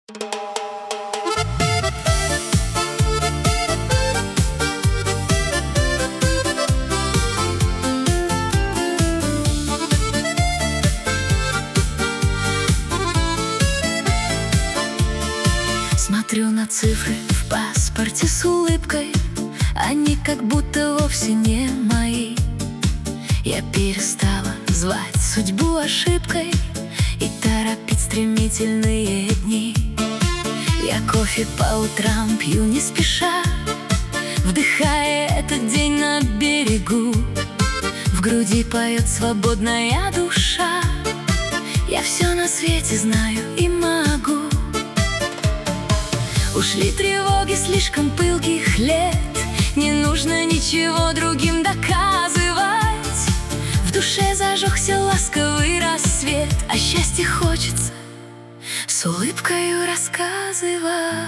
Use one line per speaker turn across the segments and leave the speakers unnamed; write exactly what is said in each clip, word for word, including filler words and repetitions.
Смотрю на цифры в паспорте с улыбкой, они как будто вовсе не мои. Я перестала звать судьбу ошибкой и торопить стремительные дни. Я кофе по утрам пью не спеша, вдыхая этот день на берегу. В груди поет свободная душа, я все на свете знаю и могу. Ушли тревоги слишком пылких лет, не нужно ничего другим доказывать. В душе зажегся ласковый рассвет, а счастье хочется с улыбкою рассказывать.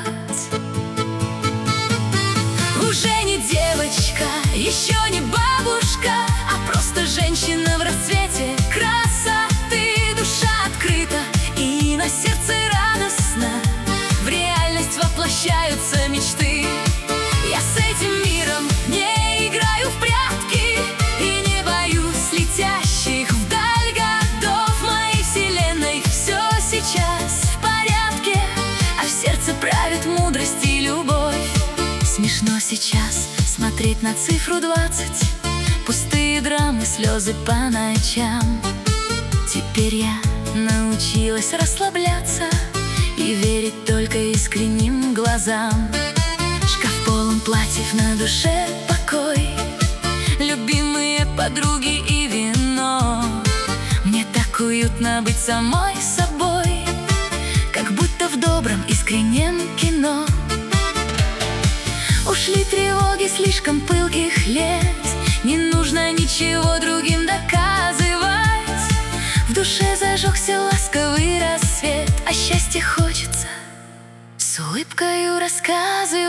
Уже не девочка, еще не бабушка, а просто женщина в расцвете красоты. Душа открыта и на сердце радостно, в реальность воплощаются мечты. Я с этим миром не играю в прятки и не боюсь летящих вдаль годов. В моей вселенной все сейчас в порядке, а в сердце правит мудрость и любовь. Смешно сейчас смотреть на цифру двадцать, пустые драмы, слезы по ночам. Теперь я научилась расслабляться и верить только искренним глазам. Шкаф полон платьев, на душе покой, любимые подруги и вино. Мне так уютно быть самой собой, как будто в добром искреннем кино. Ушли тревоги слишком пылких лет, не нужно ничего другим доказывать. В душе зажегся ласковый рассвет, а счастье хочется с улыбкою рассказывать.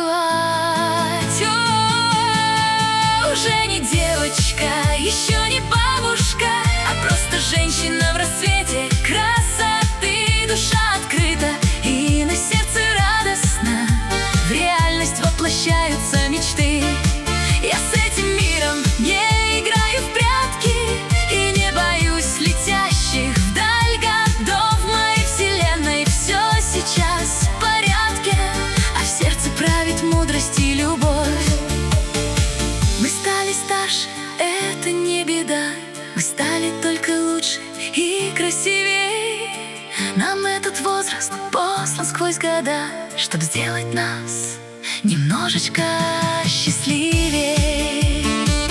О, уже не девочка, еще не бабушка, а просто женщина в расцвете красоты. Душа открыта и на сердце радостно, в реальность воплощаются мечты. Я с этим миром не играю в прятки и не боюсь летящих вдаль годов. В моей вселенной все сейчас в порядке, а в сердце правит мудрость и любовь. Мы стали старше, это не беда, мы стали только лучше и красивее. Нам этот возраст послан сквозь года, чтобы сделать нас немножечко счастливее.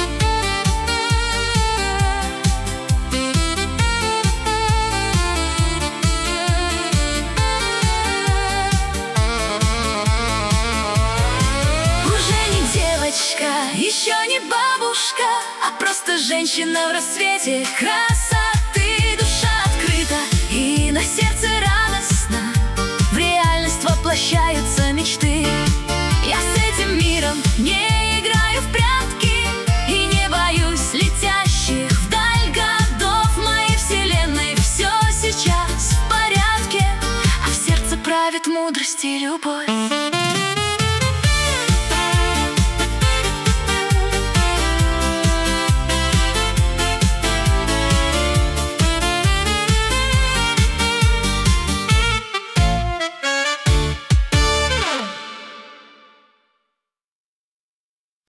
Уже не девочка, еще не бабушка, а просто женщина в расцвете красоты. Душа открыта и на сердце радостно, в реальность воплощаются мечты. Я с этим миром не играю в прятки и не боюсь летящих вдаль годов. В моей вселенной все сейчас в порядке, а в сердце правит мудрость и любовь.